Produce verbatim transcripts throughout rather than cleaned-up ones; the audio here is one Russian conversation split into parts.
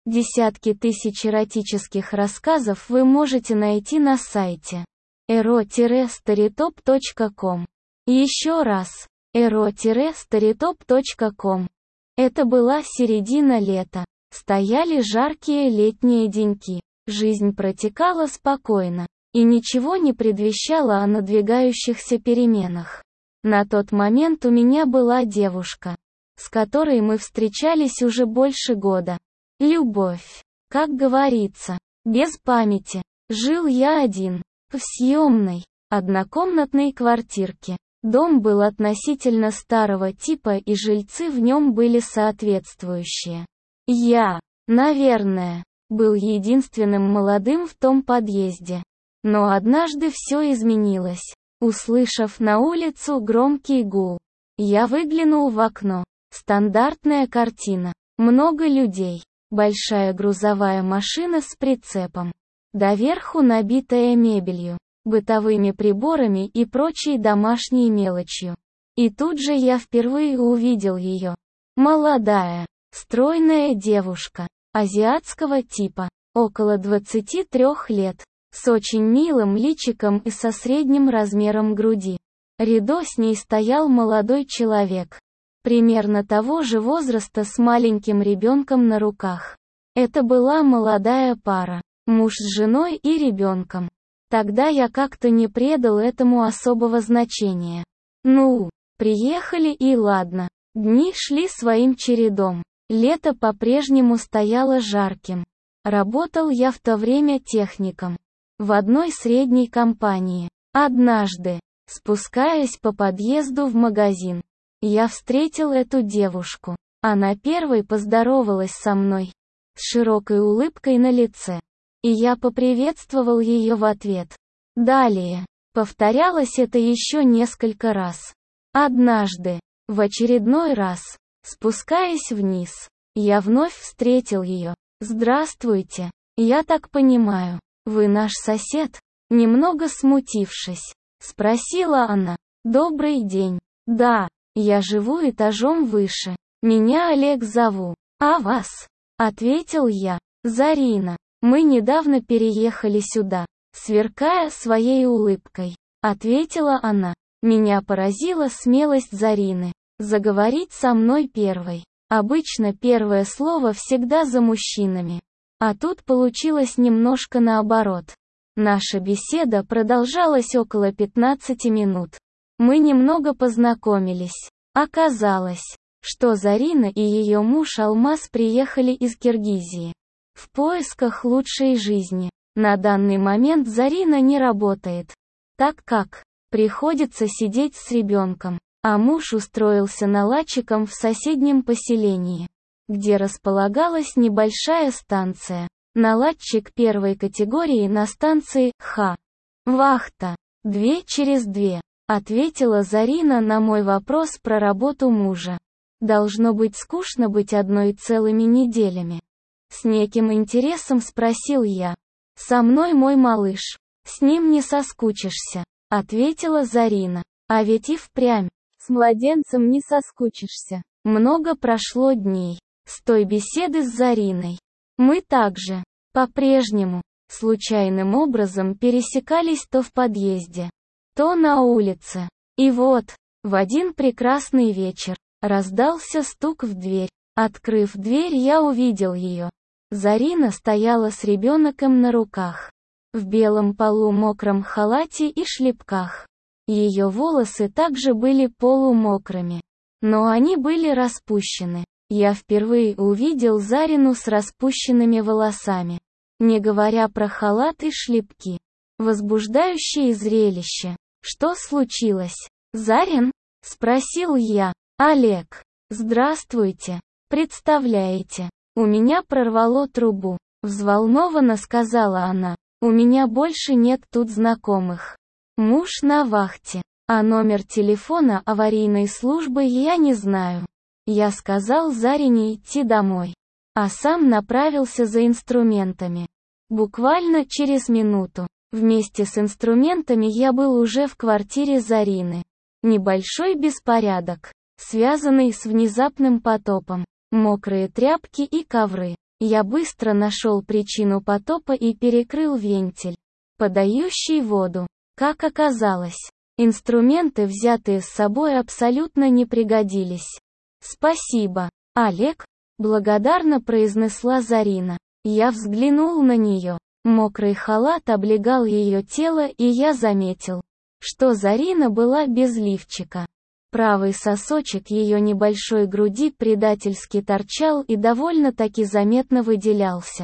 Десятки тысяч эротических рассказов вы можете найти на сайте эро старитоп точка ком. Еще раз, эро старитоп точка ком. Это была середина лета. Стояли жаркие летние деньки. Жизнь протекала спокойно, и ничего не предвещало о надвигающихся переменах. На тот момент у меня была девушка, с которой мы встречались уже больше года. Любовь. Как говорится, без памяти. Жил я один, в съемной, однокомнатной квартирке. Дом был относительно старого типа, и жильцы в нем были соответствующие. Я, наверное, был единственным молодым в том подъезде. Но однажды все изменилось, услышав на улицу громкий гул. Я выглянул в окно. Стандартная картина. Много людей. Большая грузовая машина с прицепом. Доверху набитая мебелью, бытовыми приборами и прочей домашней мелочью. И тут же я впервые увидел ее. Молодая, стройная девушка, азиатского типа, около двадцати трёх лет, с очень милым личиком и со средним размером груди. Рядом с ней стоял молодой человек, примерно того же возраста, с маленьким ребенком на руках. Это была молодая пара, муж с женой и ребенком. Тогда я как-то не придал этому особого значения. Ну, приехали и ладно. Дни шли своим чередом. Лето по-прежнему стояло жарким. Работал я в то время техником в одной средней компании. Однажды, спускаясь по подъезду в магазин, я встретил эту девушку. Она первой поздоровалась со мной, с широкой улыбкой на лице. И я поприветствовал ее в ответ. Далее, повторялось это еще несколько раз. Однажды, в очередной раз, спускаясь вниз, я вновь встретил ее. «Здравствуйте, я так понимаю, вы наш сосед?» Немного смутившись, спросила она. «Добрый день. Да, я живу этажом выше. Меня Олег зову. А вас?» Ответил я. «Зарина. Мы недавно переехали сюда», сверкая своей улыбкой. Ответила она. Меня поразила смелость Зарины заговорить со мной первой. Обычно первое слово всегда за мужчинами. А тут получилось немножко наоборот. Наша беседа продолжалась около пятнадцати минут. Мы немного познакомились. Оказалось, что Зарина и ее муж Алмаз приехали из Киргизии в поисках лучшей жизни. На данный момент Зарина не работает, так как приходится сидеть с ребенком, а муж устроился наладчиком в соседнем поселении, где располагалась небольшая станция. Наладчик первой категории на станции Х. Вахта. Две через две. Ответила Зарина на мой вопрос про работу мужа. Должно быть скучно быть одной целыми неделями. С неким интересом спросил я. Со мной мой малыш. С ним не соскучишься, ответила Зарина. А ведь и впрямь, с младенцем не соскучишься. Много прошло дней с той беседы с Зариной. Мы также, по-прежнему, случайным образом пересекались то в подъезде, то на улице. И вот, в один прекрасный вечер, раздался стук в дверь. Открыв дверь, я увидел ее. Зарина стояла с ребенком на руках, в белом полумокром халате и шлепках. Ее волосы также были полумокрыми, но они были распущены. Я впервые увидел Зарину с распущенными волосами, не говоря про халат и шлепки. Возбуждающее зрелище. Что случилось? Зарин? Спросил я. Олег. Здравствуйте. Представляете, у меня прорвало трубу. Взволнованно сказала она. У меня больше нет тут знакомых. Муж на вахте, а номер телефона аварийной службы я не знаю. Я сказал Зарине идти домой, а сам направился за инструментами. Буквально через минуту, вместе с инструментами я был уже в квартире Зарины. Небольшой беспорядок, связанный с внезапным потопом, мокрые тряпки и ковры, Я быстро нашел причину потопа и перекрыл вентиль, подающий воду. Как оказалось, инструменты, взятые с собой, абсолютно не пригодились. «Спасибо, Олег», — благодарно произнесла Зарина. Я взглянул на нее. Мокрый халат облегал ее тело, и я заметил, что Зарина была без лифчика. Правый сосочек ее небольшой груди предательски торчал и довольно-таки заметно выделялся.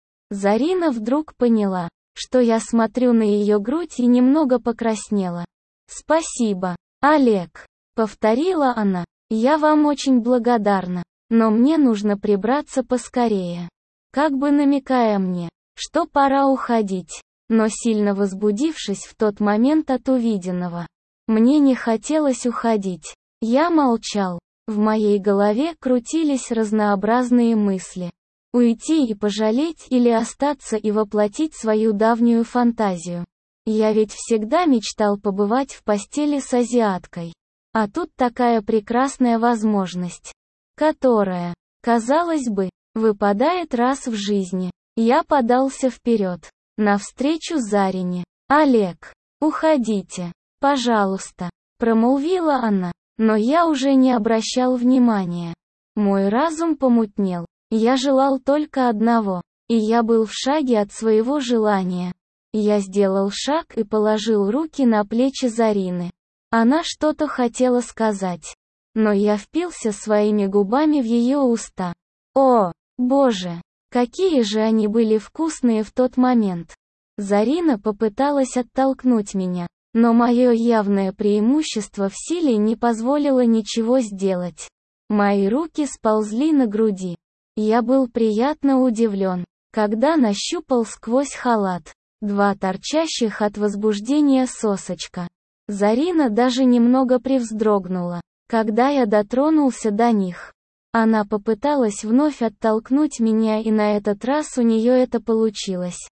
Зарина вдруг поняла, что я смотрю на ее грудь, и немного покраснела. «Спасибо, Олег», — повторила она. «Я вам очень благодарна, но мне нужно прибраться поскорее». Как бы намекая мне, что пора уходить, но сильно возбудившись в тот момент от увиденного. Мне не хотелось уходить. Я молчал. В моей голове крутились разнообразные мысли. Уйти и пожалеть, или остаться и воплотить свою давнюю фантазию. Я ведь всегда мечтал побывать в постели с азиаткой. А тут такая прекрасная возможность, которая, казалось бы, выпадает раз в жизни. Я подался вперед, навстречу Зарине. «Олег, уходите, пожалуйста», — промолвила она, но я уже не обращал внимания. Мой разум помутнел. Я желал только одного, и я был в шаге от своего желания. Я сделал шаг и положил руки на плечи Зарины. Она что-то хотела сказать, но я впился своими губами в ее уста. О, Боже! Какие же они были вкусные в тот момент. Зарина попыталась оттолкнуть меня, но мое явное преимущество в силе не позволило ничего сделать. Мои руки сползли на груди. Я был приятно удивлен, когда нащупал сквозь халат два торчащих от возбуждения сосочка. Зарина даже немного привздрогнула, когда я дотронулся до них. Она попыталась вновь оттолкнуть меня, и на этот раз у нее это получилось.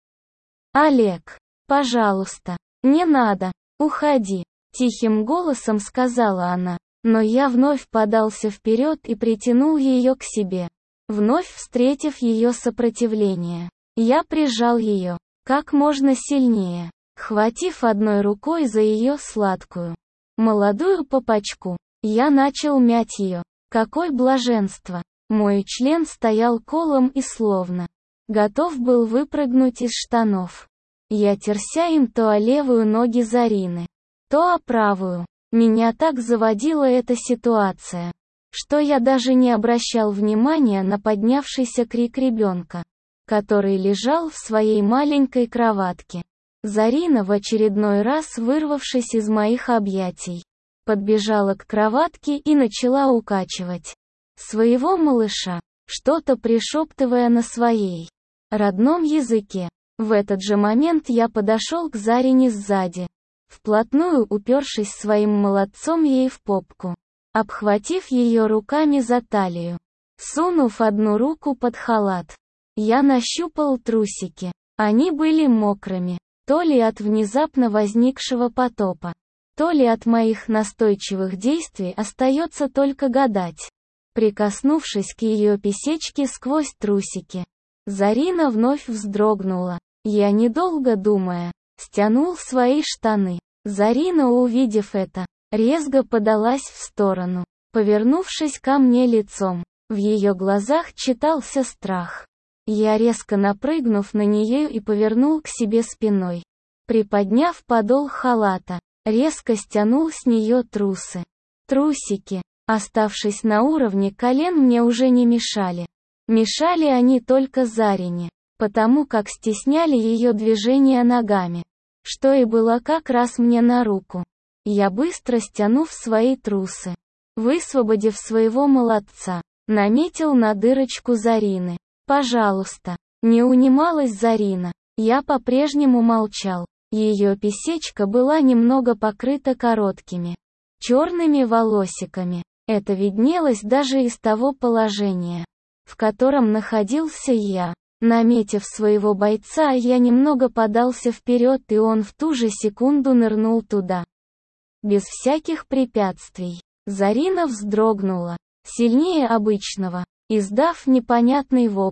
«Олег, пожалуйста, не надо, уходи», — тихим голосом сказала она, но я вновь подался вперед и притянул ее к себе. Вновь встретив ее сопротивление, я прижал ее как можно сильнее, хватив одной рукой за ее сладкую, молодую попочку. Я начал мять ее. Какое блаженство! Мой член стоял колом и словно готов был выпрыгнуть из штанов. Я терся им то о левую ногу Зарины, то о правую. Меня так заводила эта ситуация, что я даже не обращал внимания на поднявшийся крик ребенка, который лежал в своей маленькой кроватке. Зарина, в очередной раз вырвавшись из моих объятий, подбежала к кроватке и начала укачивать своего малыша, что-то пришептывая на своей родном языке. В этот же момент я подошел к Зарине сзади, вплотную упершись своим молодцом ей в попку, обхватив ее руками за талию. Сунув одну руку под халат, я нащупал трусики. Они были мокрыми, то ли от внезапно возникшего потопа, то ли от моих настойчивых действий, остается только гадать. Прикоснувшись к ее писечке сквозь трусики, Зарина вновь вздрогнула. Я, недолго думая, стянул свои штаны. Зарина, увидев это, резко подалась в сторону, повернувшись ко мне лицом. В ее глазах читался страх. Я, резко напрыгнув на нее и повернул к себе спиной, приподняв подол халата, резко стянул с нее трусы. Трусики, оставшись на уровне колен, мне уже не мешали. Мешали они только Зарине, потому как стесняли ее движения ногами, что и было как раз мне на руку. Я, быстро стянув свои трусы, высвободив своего молодца, наметил на дырочку Зарины. «Пожалуйста», — не унималась Зарина. Я по-прежнему молчал. Ее писечка была немного покрыта короткими черными волосиками. Это виднелось даже из того положения, в котором находился я. Наметив своего бойца, я немного подался вперед, и он в ту же секунду нырнул туда. Без всяких препятствий. Зарина вздрогнула, сильнее обычного, издав непонятный вопль.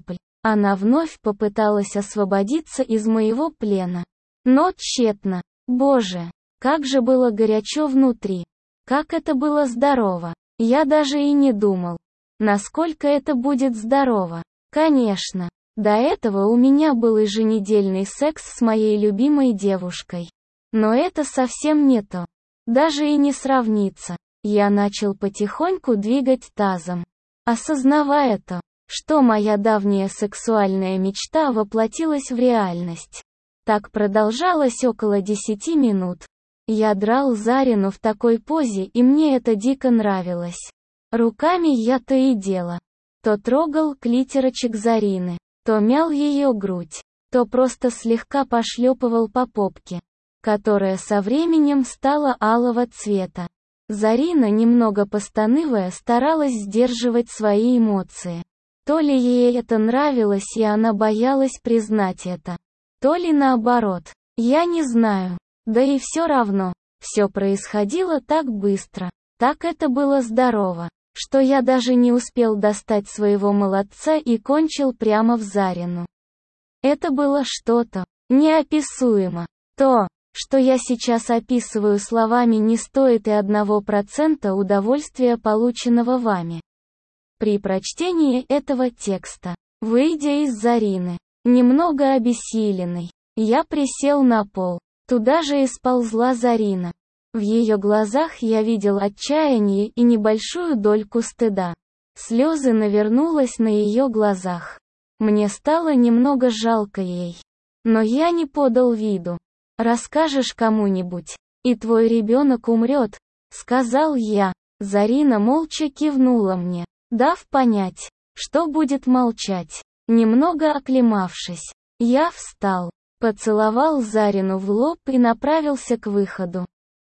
Она вновь попыталась освободиться из моего плена. Но тщетно. Боже, как же было горячо внутри. Как это было здорово. Я даже и не думал, насколько это будет здорово. Конечно, до этого у меня был еженедельный секс с моей любимой девушкой. Но это совсем не то. Даже и не сравнится. Я начал потихоньку двигать тазом, осознавая то, что моя давняя сексуальная мечта воплотилась в реальность. Так продолжалось около десяти минут. Я драл Зарину в такой позе, и мне это дико нравилось. Руками я то и дело. То трогал клиторочек Зарины, то мял ее грудь, то просто слегка пошлепывал по попке, которая со временем стала алого цвета. Зарина, немного постанывая, старалась сдерживать свои эмоции. То ли ей это нравилось и она боялась признать это, то ли наоборот. Я не знаю. Да и все равно. Все происходило так быстро. Так это было здорово, что я даже не успел достать своего молодца и кончил прямо в Зарину. Это было что-то неописуемо. То, что я сейчас описываю словами, не стоит и одного процента удовольствия, полученного вами. При прочтении этого текста, выйдя из Зарины, немного обессиленный, я присел на пол. Туда же и сползла Зарина. В ее глазах я видел отчаяние и небольшую дольку стыда. Слезы навернулись на ее глазах. Мне стало немного жалко ей. Но я не подал виду. «Расскажешь кому-нибудь, и твой ребенок умрет», — сказал я. Зарина молча кивнула мне, дав понять, что будет молчать. Немного оклемавшись, я встал, поцеловал Зарину в лоб и направился к выходу.